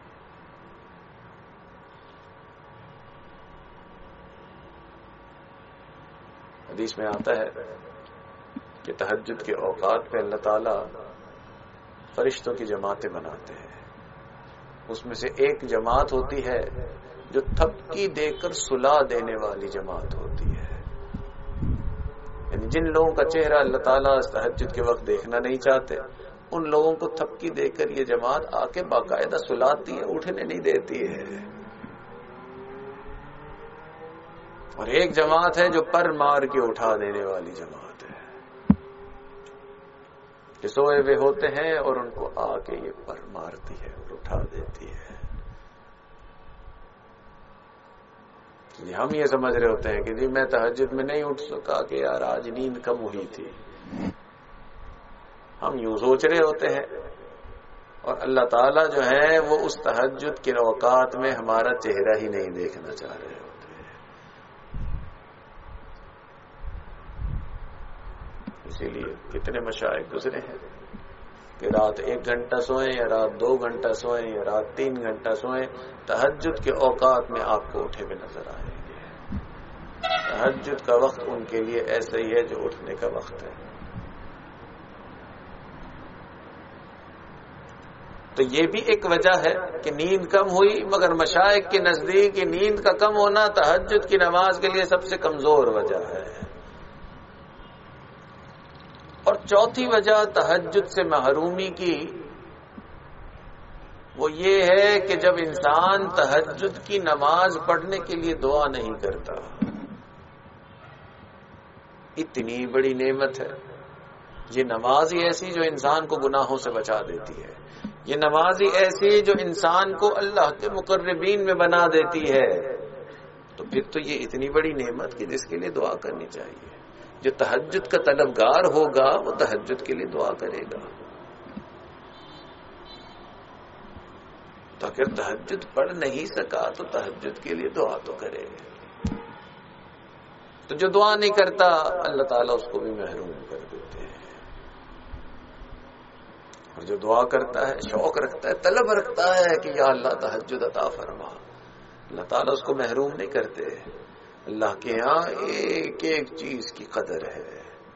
حدیث میں آتا ہے کہ تہجد کے اوقات پہ اللہ تعالیٰ فرشتوں کی جماعتیں بناتے ہیں. اس میں سے ایک جماعت ہوتی ہے جو تھپکی دے کر سلا دینے والی جماعت ہوتی ہے. یعنی جن لوگوں کا چہرہ اللہ تعالیٰ تہجد کے وقت دیکھنا نہیں چاہتے، ان لوگوں کو تھپکی دے کر یہ جماعت آ کے باقاعدہ سلاتی ہے، اٹھنے نہیں دیتی ہے. اور ایک جماعت ہے جو پر مار کے اٹھا دینے والی جماعت ہے، کہ سوئے ہوئے ہوتے ہیں اور ان کو آ کے یہ پر مارتی ہے اور اٹھا دیتی ہے. ہم یہ سمجھ رہے ہوتے ہیں کہ جی میں تہجد میں نہیں اٹھ سکا کہ یار آج نیند کم ہوئی تھی، ہم یوں سوچ رہے ہوتے ہیں. اور اللہ تعالیٰ جو ہے وہ اس تہجد کے اوقات میں ہمارا چہرہ ہی نہیں دیکھنا چاہ رہے ہوتے ہیں. اسی لیے کتنے مشائخ گزرے ہیں کہ رات 1 گھنٹہ سوئیں یا رات 2 گھنٹہ سوئیں یا رات 3 گھنٹہ سوئیں، تہجد کے اوقات میں آپ کو اٹھے ہوئے نظر آئیں گے. تہجد کا وقت ان کے لیے ایسا ہی ہے جو اٹھنے کا وقت ہے. تو یہ بھی ایک وجہ ہے کہ نیند کم ہوئی، مگر مشائخ کے نزدیک یہ نیند کا کم ہونا تہجد کی نماز کے لیے سب سے کمزور وجہ ہے. اور چوتھی وجہ تہجد سے محرومی کی وہ یہ ہے کہ جب انسان تہجد کی نماز پڑھنے کے لیے دعا نہیں کرتا. اتنی بڑی نعمت ہے یہ نماز ہی ایسی جو انسان کو گناہوں سے بچا دیتی ہے، یہ نماز ہی ایسی جو انسان کو اللہ کے مقربین میں بنا دیتی ہے. تو پھر تو یہ اتنی بڑی نعمت کہ جس کے لیے دعا کرنی چاہیے. جو تہجد کا طلبگار ہوگا وہ تہجد کے لیے دعا کرے گا. تو اگر تہجد پڑھ نہیں سکا تو تہجد کے لیے دعا تو کرے. تو جو دعا نہیں کرتا اللہ تعالیٰ اس کو بھی محروم کر دیتے ہیں. اور جو دعا کرتا ہے، شوق رکھتا ہے، طلب رکھتا ہے کہ یا اللہ تہجد عطا فرما، اللہ تعالیٰ اس کو محروم نہیں کرتے. اللہ کے یہاں ایک ایک چیز کی قدر ہے.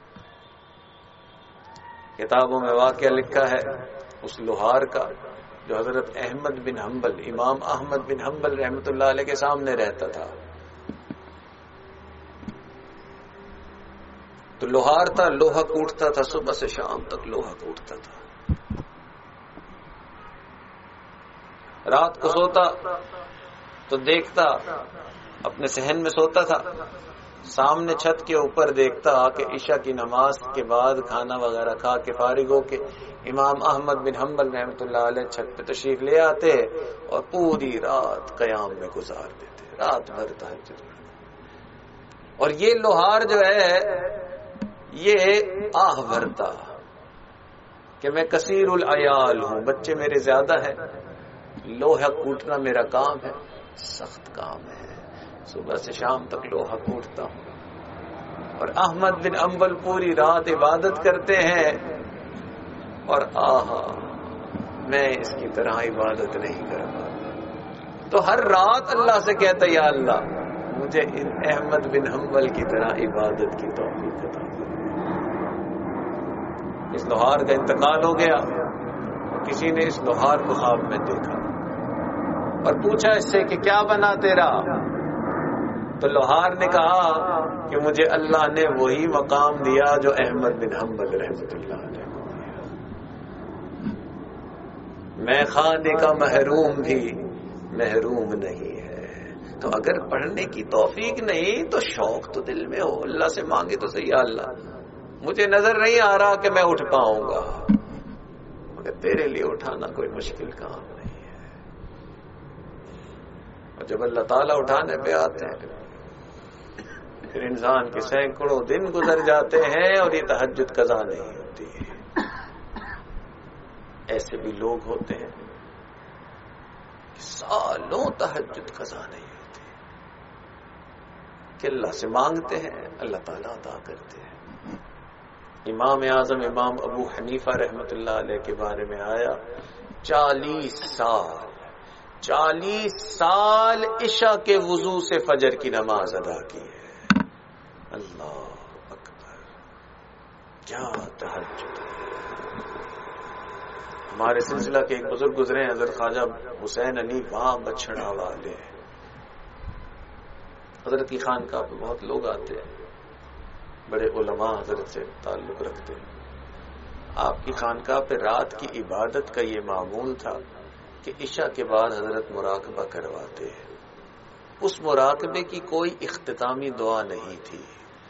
کتابوں میں واقعہ لکھا ہے اس لوہار کا جو حضرت احمد بن حنبل، امام احمد بن حنبل رحمۃ اللہ علیہ کے سامنے رہتا تھا. تو لوہار تھا، لوہا کوٹتا تھا، صبح سے شام تک لوہا کوٹتا تھا. رات کو سوتا تو دیکھتا، اپنے صحن میں سوتا تھا، سامنے چھت کے اوپر دیکھتا کہ عشاء کی نماز کے بعد کھانا وغیرہ کھا کے فارغ ہو کے امام احمد بن حنبل رحمۃ اللہ علیہ چھت پہ تشریف لے آتے اور پوری رات قیام میں گزار دیتے، رات بھر تہجد. اور یہ لوہار جو ہے یہ آہ بھرتا کہ میں کثیر العیال ہوں، بچے میرے زیادہ ہیں، لوہا کوٹنا میرا کام ہے، سخت کام ہے، صبح سے شام تک لوہا کوٹتا ہوں. اور احمد بن حنبل پوری رات عبادت کرتے ہیں اور آہا میں اس کی طرح عبادت نہیں کر پاتا. تو ہر رات اللہ سے کہتا یا اللہ مجھے احمد بن حنبل کی طرح عبادت کی توفیق عطا کر. اس لوہار کا انتقال ہو گیا. کسی نے اس لوہار کو خواب میں دیکھا اور پوچھا اس سے کہ کیا بنا تیرا؟ تو لوہار نے کہا کہ مجھے اللہ نے وہی مقام دیا جو احمد بن حنبل رحمۃ اللہ علیہ کو دیا. میں خانے کا محروم بھی محروم نہیں ہے. تو اگر پڑھنے کی توفیق نہیں تو شوق تو دل میں ہو، اللہ سے مانگے تو صحیح، اللہ مجھے نظر نہیں آ رہا کہ میں اٹھ پاؤں گا، مگر تیرے لیے اٹھانا کوئی مشکل کام نہیں ہے. اور جب اللہ تعالیٰ اٹھانے پہ آتے ہیں پھر انسان کے سینکڑوں دن گزر جاتے ہیں اور یہ تہجد قضا نہیں ہوتی. ایسے بھی لوگ ہوتے ہیں کہ سالوں تہجد قضا نہیں ہوتی، کہ اللہ سے مانگتے ہیں اللہ تعالیٰ عطا کرتے ہیں. امام اعظم امام ابو حنیفہ رحمۃ اللہ علیہ کے بارے میں آیا 40 سال عشاء کے وضو سے فجر کی نماز ادا کی ہے. اللہ اکبر، کیا تہجد ہے. ہمارے سلسلہ کے ایک بزرگ گزرے ہیں حضرت خواجہ حسین علی وہاں بچھڑا والے. حضرت کی خانقاہ پہ بہت لوگ آتے ہیں. بڑے علماء حضرت سے تعلق رکھتے ہیں. آپ کی خانقاہ پہ رات کی عبادت کا یہ معمول تھا کہ عشاء کے بعد حضرت مراقبہ کرواتے ہیں. اس مراقبے کی کوئی اختتامی دعا نہیں تھی.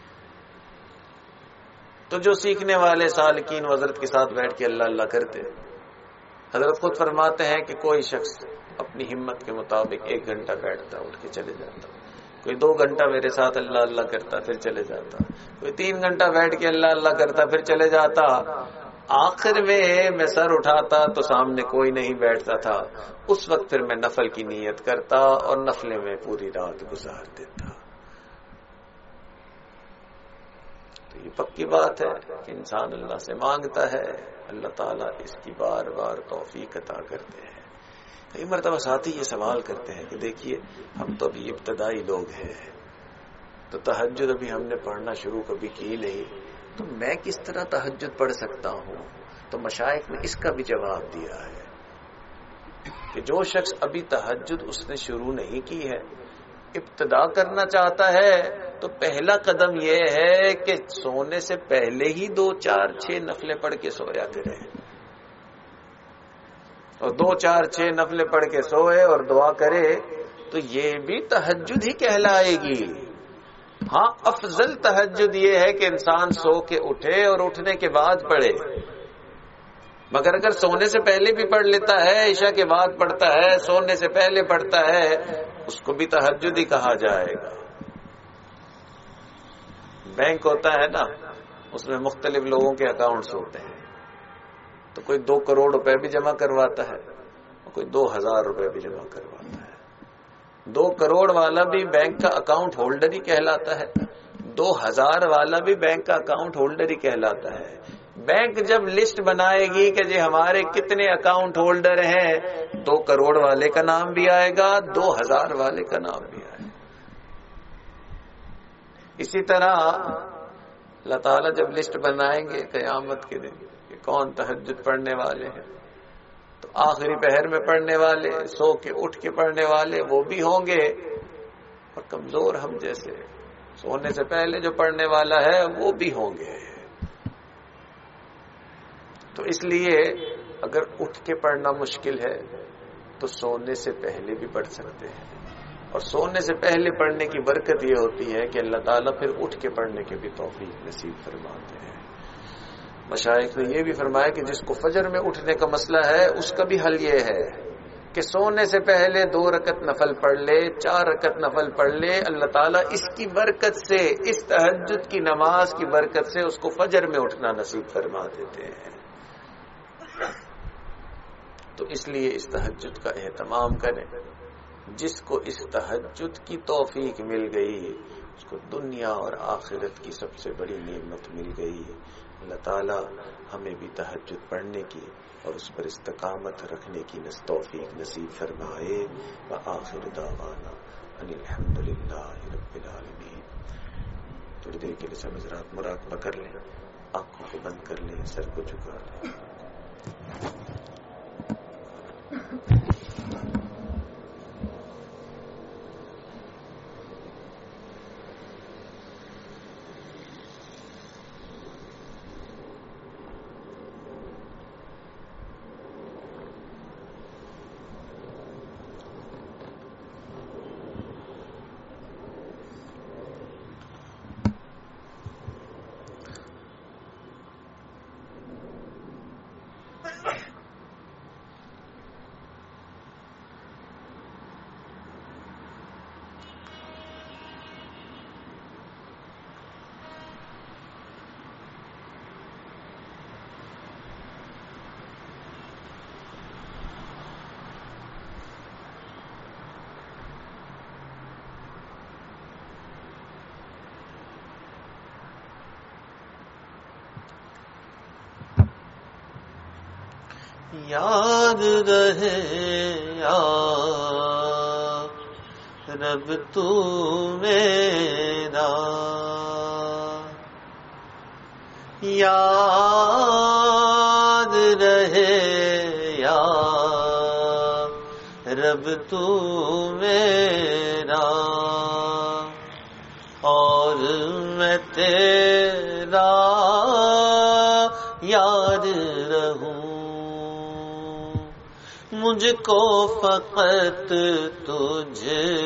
تو جو سیکھنے والے سالکین حضرت کے ساتھ بیٹھ کے اللہ اللہ کرتے، حضرت خود فرماتے ہیں کہ کوئی شخص اپنی ہمت کے مطابق 1 گھنٹہ بیٹھتا اٹھ کے چلے جاتا، کوئی 2 گھنٹہ میرے ساتھ اللہ اللہ کرتا پھر چلے جاتا، کوئی 3 گھنٹہ بیٹھ کے اللہ اللہ کرتا پھر چلے جاتا. آخر میں سر اٹھاتا تو سامنے کوئی نہیں بیٹھتا تھا. اس وقت پھر میں نفل کی نیت کرتا اور نفلے میں پوری رات گزار دیتا. تو یہ پکی بات ہے کہ انسان اللہ سے مانگتا ہے، اللہ تعالیٰ اس کی بار بار توفیق عطا کرتے ہیں. کئی مرتبہ ساتھی یہ سوال کرتے ہیں کہ دیکھیے ہم تو ابھی ابتدائی لوگ ہیں، تو تہجد ابھی ہم نے پڑھنا شروع کبھی کی نہیں، تو میں کس طرح تہجد پڑھ سکتا ہوں؟ تو مشائخ نے اس کا بھی جواب دیا ہے کہ جو شخص ابھی تہجد اس نے شروع نہیں کی ہے، ابتدا کرنا چاہتا ہے، تو پہلا قدم یہ ہے کہ سونے سے پہلے ہی 2 4 6 نفلیں پڑھ کے سویا کرے، اور 2 4 6 نفلیں پڑھ کے سوئے اور دعا کرے تو یہ بھی تہجد ہی کہلائے گی. ہاں، افضل تہجد یہ ہے کہ انسان سو کے اٹھے اور اٹھنے کے بعد پڑھے، مگر اگر سونے سے پہلے بھی پڑھ لیتا ہے، عشاء کے بعد پڑھتا ہے، سونے سے پہلے پڑھتا ہے، اس کو بھی تہجد ہی کہا جائے گا. بینک ہوتا ہے نا، اس میں مختلف لوگوں کے اکاؤنٹس ہوتے ہیں، تو کوئی 2 کروڑ روپے بھی جمع کرواتا ہے اور کوئی 2000 روپے بھی جمع کرواتا ہے. 2 کروڑ والا بھی بینک کا اکاؤنٹ ہولڈر ہی کہلاتا ہے، 2000 والا بھی بینک کا اکاؤنٹ ہولڈر ہی کہلاتا ہے. بینک جب لسٹ بنائے گی کہ جی ہمارے کتنے اکاؤنٹ ہولڈر ہیں، 2 کروڑ والے کا نام بھی آئے گا، 2000 والے کا نام بھی آئے گا. اسی طرح اللہ تعالیٰ جب لسٹ بنائیں گے قیامت کے دن کہ کون تہجد پڑھنے والے ہیں، تو آخری پہر میں پڑھنے والے، سو کے اٹھ کے پڑھنے والے وہ بھی ہوں گے، اور کمزور ہم جیسے سونے سے پہلے جو پڑھنے والا ہے وہ بھی ہوں گے. تو اس لیے اگر اٹھ کے پڑھنا مشکل ہے تو سونے سے پہلے بھی پڑھ سکتے ہیں، اور سونے سے پہلے پڑھنے کی برکت یہ ہوتی ہے کہ اللہ تعالیٰ پھر اٹھ کے پڑھنے کے بھی توفیق نصیب فرماتے ہیں. مشائخ نے یہ بھی فرمایا کہ جس کو فجر میں اٹھنے کا مسئلہ ہے اس کا بھی حل یہ ہے کہ سونے سے پہلے 2 رکعت نفل پڑھ لے، 4 رکعت نفل پڑھ لے. اللہ تعالیٰ اس کی برکت سے، اس تہجد کی نماز کی برکت سے اس کو فجر میں اٹھنا نصیب فرما دیتے ہیں. تو اس لیے اس تہجد کا اہتمام کریں. جس کو اس تہجد کی توفیق مل گئی اس کو دنیا اور آخرت کی سب سے بڑی نعمت مل گئی. اللہ تعالی ہمیں بھی تہجد پڑھنے کی اور اس پر استقامت رکھنے کی توفیق نصیب فرمائے. وآخر دعوانا ان الحمدللہ رب العالمین. تھوڑی دیر کے لیے سب حضرات مراقبہ کر لیں، آنکھوں کو بند کر لیں، سر کو جھکا لیں. یاد رہے یا رب تو میرا، یاد رہے یا رب تو میرا، اور اور میں تیرا یاد رہوں، مجھ کو فقط تجھ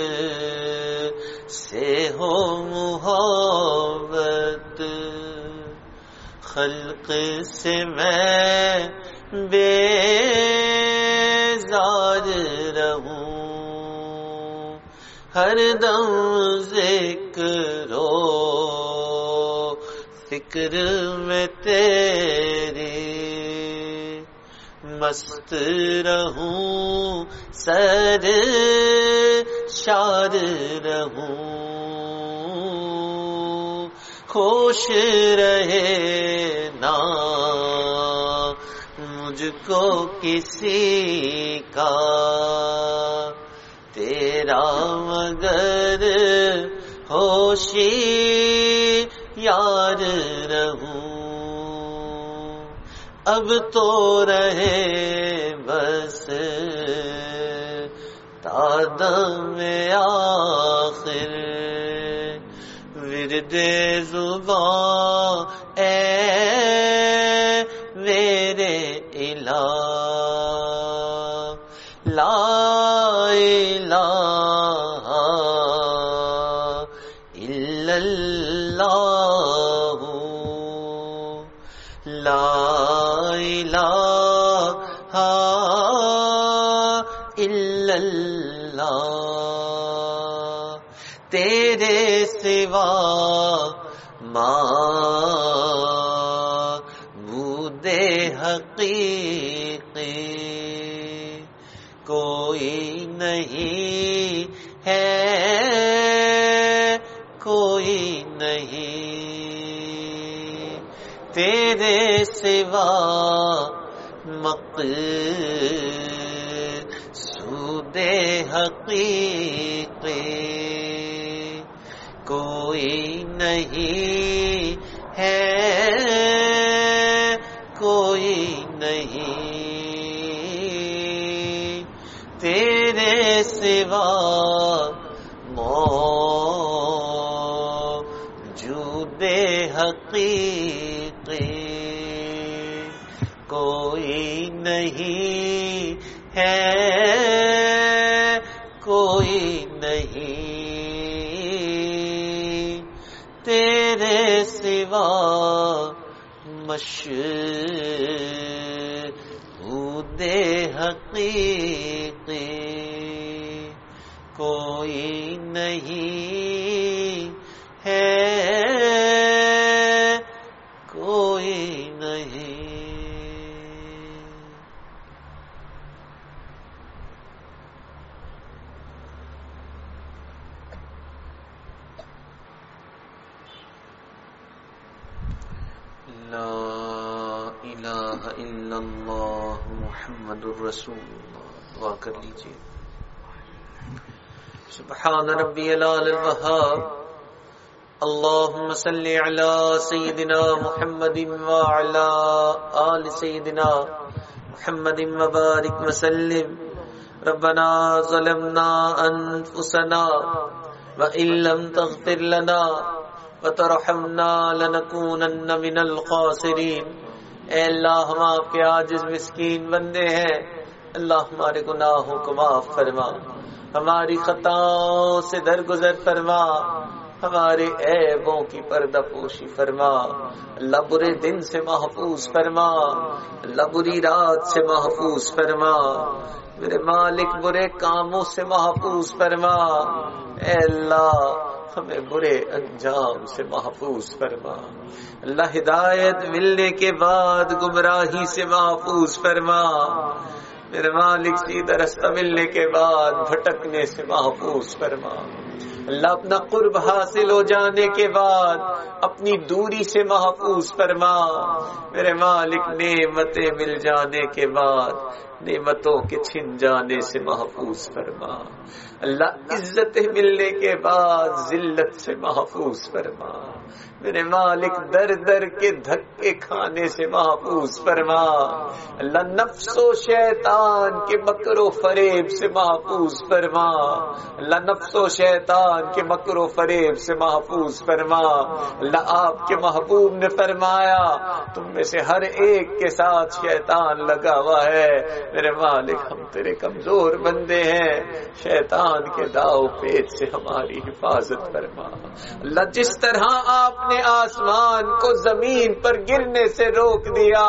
سے ہو محبت، خلق سے میں بیزار رہوں، ہر دم ذکر و فکر میں تیرے مست رہوں، سر شار رہوں، خوش رہے نا مجھ کو کسی کا تیرا مگر ہوشی یار رہوں، اب تو رہے بس تا دم آخر ورد زباں اے میرے الہ، لا الہ الا اللہ، لا الہ الا اللہ، تیرے سوا معبود حقیقی کوئی نہیں ہے، کوئی نہیں، تیرے سوا مقصود حقیقی کوئی نہیں ہے، کوئی نہیں، تیرے سوا موجود حقیقی کوئی نہیں ہے، کوئی نہیں، تیرے سوا مشہود حقیقی کوئی نہیں ہے، کوئی نہیں۔ لا الہ الا اللہ محمد الرسول اللہ، دعا کر لیجیے۔ سبحان ربی العلی الوہاب، اللہم صلی علی سیدنا محمد وعلی آل سیدنا محمد وبارک وسلم۔ ربنا ظلمنا انفسنا وإن لم تغفر لنا وترحمنا لنکونن من الخاسرین۔ اے اللہ، ہم آپ کے عاجز مسکین بندے ہیں، اللہ ہمارے گناہوں کو معاف فرما، ہماری خطاؤں سے درگزر فرما، ہمارے عیبوں کی پردہ پوشی فرما، اللہ برے دن سے محفوظ فرما، اللہ بری رات سے محفوظ فرما، میرے مالک برے کاموں سے محفوظ فرما، اے اللہ ہمیں برے انجام سے محفوظ فرما، اللہ ہدایت ملنے کے بعد گمراہی سے محفوظ فرما، میرے مالک سیدھا رستہ ملنے کے بعد بھٹکنے سے محفوظ فرما، اللہ اپنا قرب حاصل ہو جانے کے بعد اپنی دوری سے محفوظ فرما، میرے مالک نعمتیں مل جانے کے بعد نعمتوں کے چھن جانے سے محفوظ فرما اللہ، عزت ملنے کے بعد ذلت سے محفوظ فرما میرے مالک، در در کے دھکے کھانے سے محفوظ فرما اللہ، نفس و شیطان کے مکر و فریب سے محفوظ فرما اللہ، نفس و شیطان کے مکر و فریب سے محفوظ فرما اللہ۔ آپ کے محبوب نے فرمایا تم میں سے ہر ایک کے ساتھ شیطان لگا ہوا ہے، میرے مالک ہم تیرے کمزور بندے ہیں، شیطان کے داؤ پیچ سے ہماری حفاظت فرما اللہ۔ جس طرح آپ نے آسمان کو زمین پر گرنے سے روک دیا،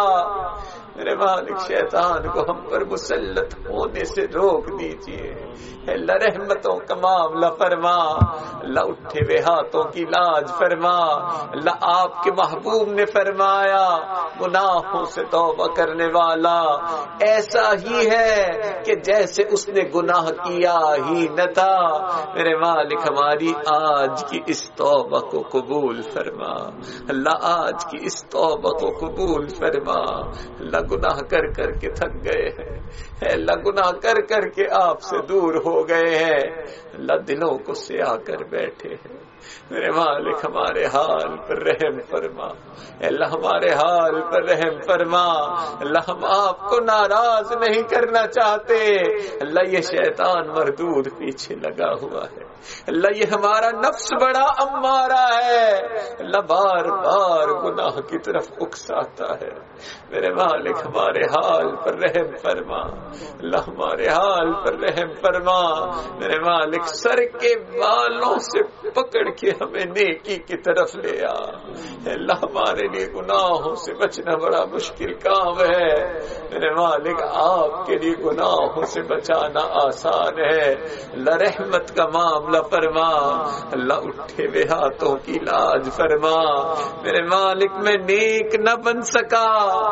میرے مالک شیطان کو ہم پر مسلط ہونے سے روک دیجئے اللہ۔ رحمتوں کا معاملہ فرما اللہ، اٹھے ہوئے ہاتھوں کی لاج فرما اللہ۔ آپ کے محبوب نے فرمایا گناہوں سے توبہ کرنے والا ایسا ہی ہے کہ جیسے اس نے گناہ کیا ہی نہ تھا۔ میرے مالک ہماری آج کی اس توبہ کو قبول فرما اللہ، آج کی اس توبہ کو قبول فرما اللہ۔ گناہ کر کر کے تھک گئے ہیں اللہ، گناہ کر کر کے آپ سے دور ہو گئے ہیں اللہ، دلوں کو سیاہ کر بیٹھے ہیں میرے مالک، ہمارے حال پر رحم فرما اللہ، ہمارے حال پر رحم فرما اللہ۔ ہم آپ کو ناراض نہیں کرنا چاہتے اللہ، یہ شیطان مردود پیچھے لگا ہوا ہے اللہ، یہ ہمارا نفس بڑا امارہ ہے اللہ، بار بار گناہ کی طرف اکساتا ہے میرے مالک، ہمارے حال پر رحم فرما اللہ، ہمارے حال پر رحم فرما میرے مالک۔ سر کے بالوں سے پکڑ کے ہمیں نیکی کی طرف لے آ اللہ، ہمارے لیے گناہوں سے بچنا بڑا مشکل کام ہے میرے مالک، آپ کے لیے گناہوں سے بچانا آسان ہے اللہ۔ رحمت کا معاملہ فرما اللہ، اٹھے ہوئے ہاتھوں کی لاج فرما میرے مالک۔ میں نیک نہ بن سکا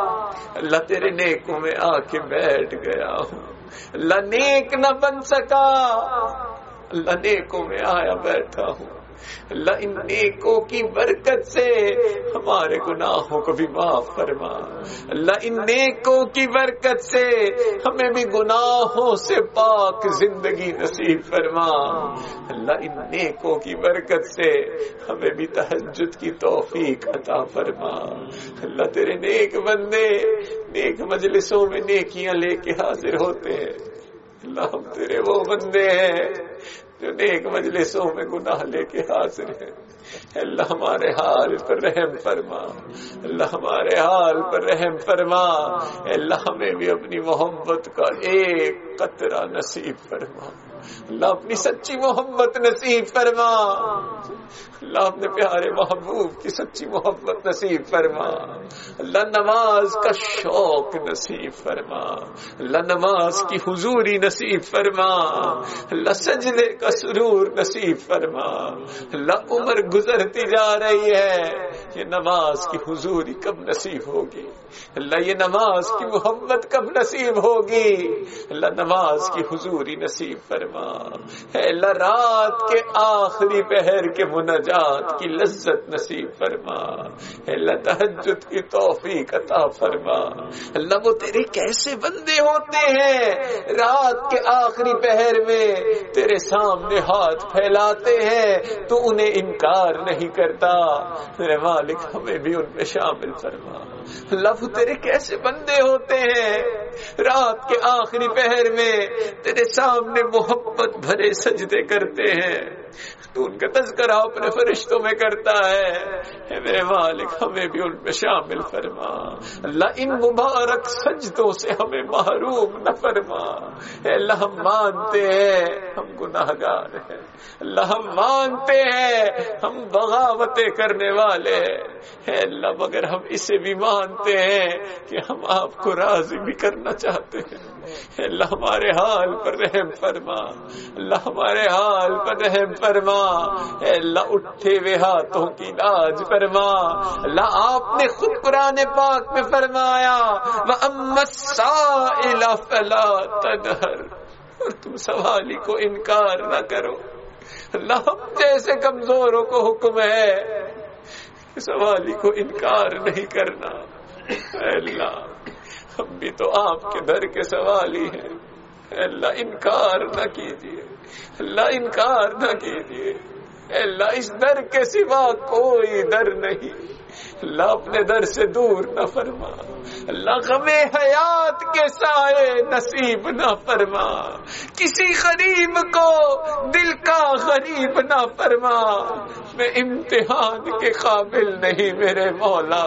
اللہ، تیرے نیکوں میں آ کے بیٹھ گیا ہوں اللہ، نیک نہ بن سکا اللہ، نیکوں میں آیا بیٹھا ہوں اللہ۔ ان نیکوں کی برکت سے ہمارے گناہوں کو بھی معاف فرما اللہ، ان نیکوں کی برکت سے ہمیں بھی گناہوں سے پاک زندگی نصیب فرما اللہ، ان نیکوں کی برکت سے ہمیں بھی تہجد کی توفیق عطا فرما اللہ۔ تیرے نیک بندے نیک مجلسوں میں نیکیاں لے کے حاضر ہوتے ہیں اللہ، ہم تیرے وہ بندے ہیں جو نیک مجلسوں میں گناہ لے کے حاضر ہیں اللہ، ہمارے حال پر رحم فرما اللہ، ہمارے حال پر رحم فرما اللہ۔ ہمیں بھی اپنی محبت کا ایک قطرہ نصیب فرما اللہ، اپنی سچی محبت نصیب فرما اللہ، اپنے پیارے محبوب کی سچی محبت نصیب فرما اللہ۔ نماز کا شوق نصیب فرما اللہ، نماز کی حضوری نصیب فرما اللہ، سجدے کا سرور نصیب فرما اللہ۔ عمر گزرتی جا رہی ہے، یہ نماز کی حضوری کب نصیب ہوگی اللہ، یہ نماز کی محبت کب نصیب ہوگی اللہ، نماز کی حضوری نصیب فرما اے اللہ۔ رات کے آخری پہر کے مناجات کی لذت نصیب فرما اے اللہ، تہجد کی توفیق عطا فرما اللہ۔ وہ تیرے کیسے بندے ہوتے ہیں رات کے آخری پہر میں تیرے سامنے ہاتھ پھیلاتے ہیں تو انہیں انکار نہیں کرتا میرے مالک، ہمیں بھی ان میں شامل فرما اللہ۔ وہ تیرے کیسے بندے ہوتے ہیں رات کے آخری پہر میں تیرے سامنے محبت بھرے سجدے کرتے ہیں، تو ان کا تذکرہ اپنے فرشتوں میں کرتا ہے اے میرے مالک، ہمیں بھی ان میں شامل فرما اللہ۔ ان مبارک سجدوں سے ہمیں محروم نہ فرما اے اللہ۔ ہم مانتے ہیں ہم گناہگار ہیں اللہ، ہم مانتے ہیں ہم بغاوتیں کرنے والے ہیں اللہ، مگر ہم اسے بھی مانتے ہیں کہ ہم آپ کو راضی بھی کرنا چاہتے ہیں اے اللہ۔ ہمارے حال پر رحم فرما اللہ، ہمارے حال پر رحم فرما اے اللہ۔ اٹھے ہوئے ہاتھوں کی لاج فرما اللہ۔ آپ نے خود قرآن پاک میں فرمایا وَأَمَّا السَّائِلَ فَلَا تَنْهَرْ، اور تم سوالی کو انکار نہ کرو اللہ۔ ہم جیسے کمزوروں کو حکم ہے کہ سوالی کو انکار نہیں کرنا اے اللہ۔ ہم بھی تو آپ کے در کے سوالی ہیں. اللہ انکار نہ کیجیے، اللہ انکار نہ کیجیے. اللہ اس در کے سوا کوئی در نہیں. اللہ اپنے در سے دور نہ فرما. اللہ غم حیات کے سائے نصیب نہ فرما. کسی غریب کو دل کا غریب نہ فرما. میں امتحان کے قابل نہیں میرے مولا،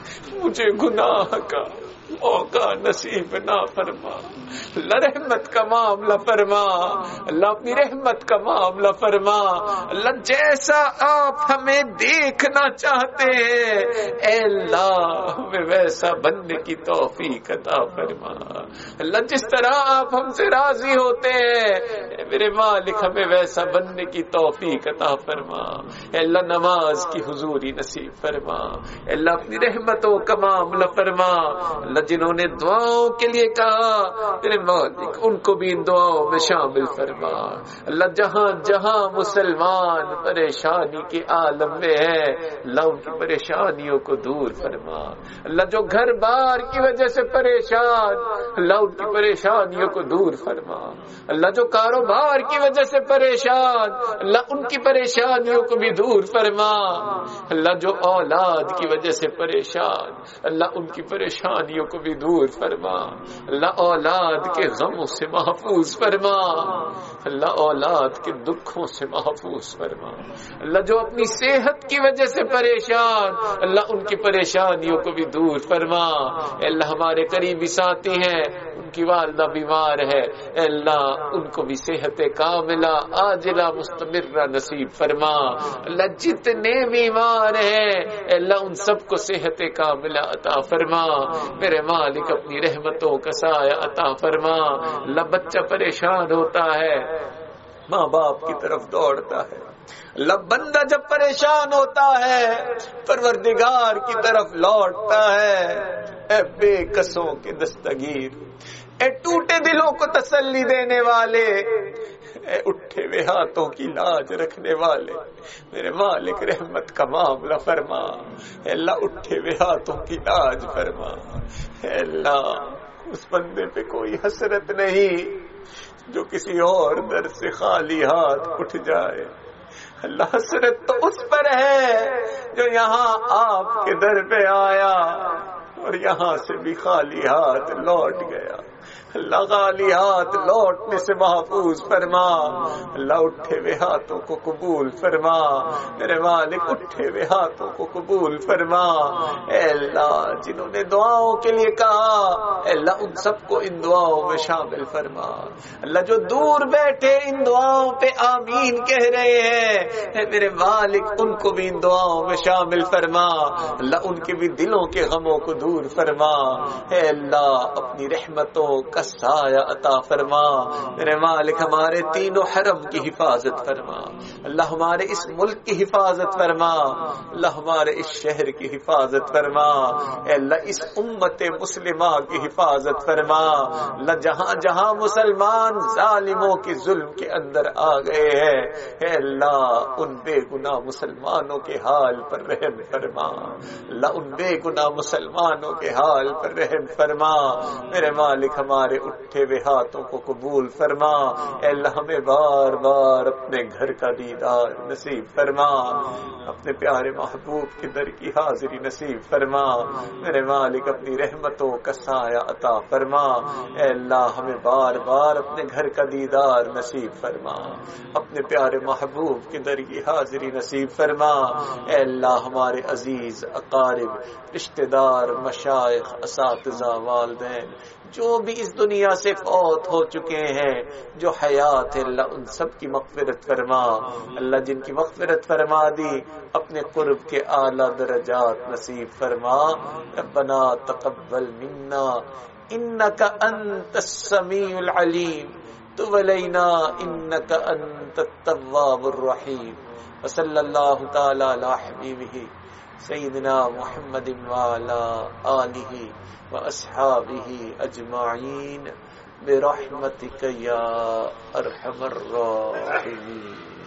مجھے گناہ کا موقع نصیب نہ فرما. اللہ رحمت کا معاملہ فرما. اللہ اپنی رحمت کا معاملہ فرما. اللہ جیسا آپ ہمیں دیکھنا چاہتے ہیں اے اللہ ہمیں ویسا بننے کی توفیق عطا فرما. اللہ جس طرح آپ ہم سے راضی ہوتے ہیں میرے مالک ہمیں ویسا بننے کی توفیق عطا فرما. اے اللہ نماز کی حضوری نصیب فرما. اے اللہ اپنی رحمتوں کا معاملہ فرما. اللہ جنہوں نے دعاؤں کے لیے کہا میرے مالک ان کو بھی ان دعاؤں میں شامل فرما. اللہ جہاں جہاں مسلمان پریشانی کے عالم میں ہے اللہ ان کی پریشانیوں کو دور فرما. اللہ جو گھر بار کی وجہ سے پریشان اللہ ان کی پریشانیوں کو دور فرما. اللہ جو کاروبار کی وجہ سے پریشان اللہ ان کی پریشانیوں کو بھی دور فرما. اللہ جو اولاد کی وجہ سے پریشان اللہ ان کی پریشانیوں کو بھی دور فرما. اللہ اولاد کے غموں سے محفوظ فرما. اللہ اولاد کے دکھوں سے محفوظ فرما. اللہ جو اپنی صحت کی وجہ سے پریشان اللہ ان کی پریشانیوں کو بھی دور فرما. اللہ ہمارے قریبی ساتھی ہیں ان کی والدہ بیمار ہے اللہ ان کو بھی صحت کاملہ عاجلہ مستمرہ نصیب فرما. اللہ جتنے بیمار ہیں اللہ ان سب کو صحت کاملہ عطا فرما. میرے مالک اپنی رحمتوں کا سایہ عطا فرما. اللہ بچہ پریشان ہوتا ہے ماں باپ کی طرف دوڑتا ہے. اللہ بندہ جب پریشان ہوتا ہے پروردگار کی طرف لوٹتا ہے. اے بے کسوں کے دستگیر، اے ٹوٹے دلوں کو تسلی دینے والے، اے اٹھے ہوئے ہاتھوں کی لاج رکھنے والے میرے مالک رحمت کا معاملہ فرما. اے اللہ اٹھے ہوئے ہاتھوں کی لاج فرما. اے اللہ اس بندے پہ کوئی حسرت نہیں جو کسی اور در سے خالی ہاتھ اٹھ جائے. اللہ حسرت تو اس پر ہے جو یہاں آپ کے در پہ آیا اور یہاں سے بھی خالی ہاتھ لوٹ گیا. اللہ خالی ہاتھ لوٹنے سے محفوظ فرما. اللہ اٹھے ہوئے ہاتھوں کو قبول فرما. میرے مالک اٹھے ہوئے ہاتھوں کو قبول فرما. اے اللہ جنہوں نے دعاؤں کے لیے کہا اے اللہ ان سب کو ان دعاؤں میں شامل فرما. اللہ جو دور بیٹھے ان دعاؤں پہ آمین کہہ رہے ہیں اے میرے مالک ان کو بھی ان دعاؤں میں شامل فرما. اللہ ان کے بھی دلوں کے غموں کو دور فرما. اے اللہ اپنی رحمتوں کا سایہ عطا فرما. میرے مالک ہمارے تینوں حرم کی حفاظت فرما. اللہ ہمارے اس ملک کی حفاظت فرما. اللہ ہمارے اس شہر کی حفاظت فرما. اے اللہ اس امت مسلمہ کی حفاظت فرما. اللہ جہاں جہاں مسلمان ظالموں کی ظلم کے اندر آ گئے ہیں اے اللہ ان بے گناہ مسلمانوں کے حال پر رحم فرما. اللہ ان بے گناہ مسلمانوں کے حال پر رحم فرما. میرے مالک ہمارے اٹھے ہوئے ہاتھوں کو قبول فرما. اے اللہ ہمیں بار بار اپنے گھر کا دیدار نصیب فرما. اپنے پیارے محبوب کے در کی حاضری نصیب فرما. میرے مالک اپنی رحمتوں کا سایہ عطا فرما. اے اللہ ہمیں بار بار اپنے گھر کا دیدار نصیب فرما. اپنے پیارے محبوب کے در کی حاضری نصیب فرما. اے اللہ ہمارے عزیز اقارب رشتہ دار مشائخ اساتذہ والدین جو بھی اس دنیا سے فوت ہو چکے ہیں جو حیات ہے اللہ ان سب کی مغفرت فرما. اللہ جن کی مغفرت فرما دی اپنے قرب کے اعلیٰ درجات نصیب فرما. ربنا تقبل منا انک انت السمیع العلیم تب علینا انک انت التواب الرحیم. وصلی اللہ تعالی علی حبیبہ سیدنا محمد وعلی آلہ واصحابہ اجمعین برحمتک یا ارحم الراحمین.